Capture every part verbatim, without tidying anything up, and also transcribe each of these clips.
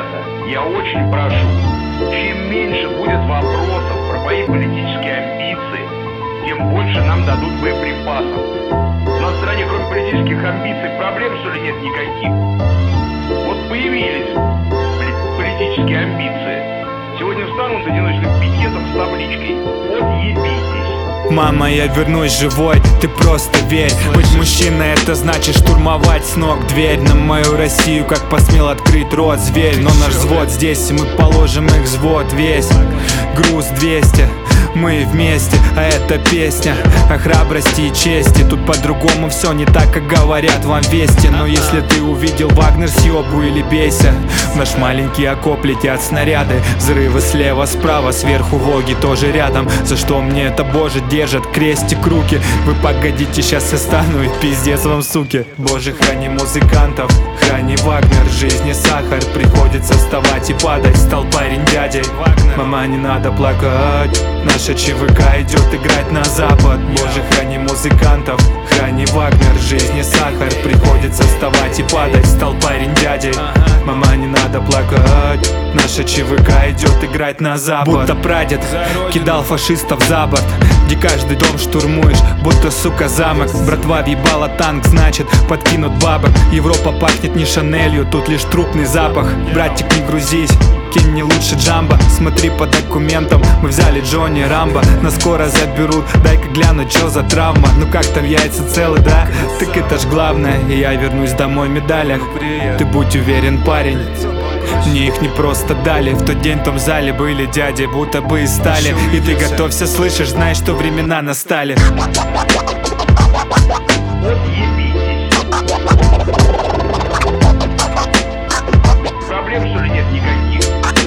Ребята, я очень прошу, чем меньше будет вопросов про мои политические амбиции, тем больше нам дадут боеприпасов. У нас в стране, кроме политических амбиций, проблем, что ли, нет никаких? Вот появились политические амбиции. Сегодня встанут одиночным пикетом с табличкой «Отъебитесь». Мама, я вернусь живой, ты просто верь. Быть мужчиной — это значит штурмовать с ног дверь на мою Россию, как посмел открыть рот зверь. Но наш взвод здесь, и мы положим их взвод весь. Груз двести, мы вместе, а это песня о храбрости и чести. Тут по-другому все не так, как говорят вам вести. Но если ты увидел Вагнер, съебу или бейся. В наш маленький окоп летят снаряды, взрывы слева, справа, сверху воги тоже рядом. За что мне это, боже, держат крестик руки? Вы погодите, сейчас я стану и пиздец вам, суки. Боже, храни музыкантов, храни Вагнер. Жизни сахар, приходится вставать и падать. Стал парень дядей. Мама, не надо плакать, наша ЧВК идет играть на запад. Боже, храни музыкантов, храни Вагнер. Жизни сахар, приходится вставать и падать. Стал парень дядей. Мама, не надо плакать, наша ЧВК идет играть на запад. Будто прадед кидал фашистов за борт, где каждый дом штурмуешь, будто, сука, замок. Братва въебала танк, значит, подкинут бабок. Европа пахнет не Шанелью, тут лишь трупный запах. Братик, не грузись, кинь не лучше Джамбо. Смотри по документам, мы взяли Джонни Рамбо. Нас скоро заберут, дай-ка гляну, чё за травма. Ну как там, яйца целы, да? Так это ж главное, и я вернусь домой в медалях. Ты будь уверен, парень, мне их не просто дали. В тот день в том зале были дяди, будто бы и стали. И ты готовься, слышишь, знаешь, что времена настали. Проблем, что ли, нет никаких?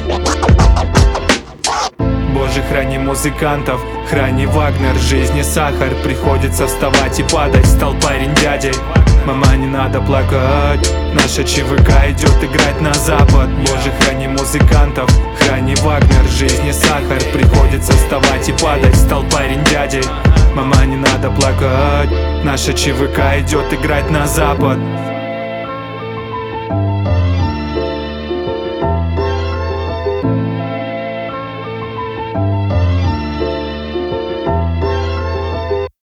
Боже, храни музыкантов, храни Вагнер. Жизни сахар, приходится вставать и падать. Стал парень дядей. Мама, не надо плакать, наша ЧВК идет играть на запад. Боже, храни музыкантов, храни Вагнер. Жизни сахар, приходится вставать и падать. Стал парень дядей. Мама, не надо плакать, наша ЧВК идет играть на запад.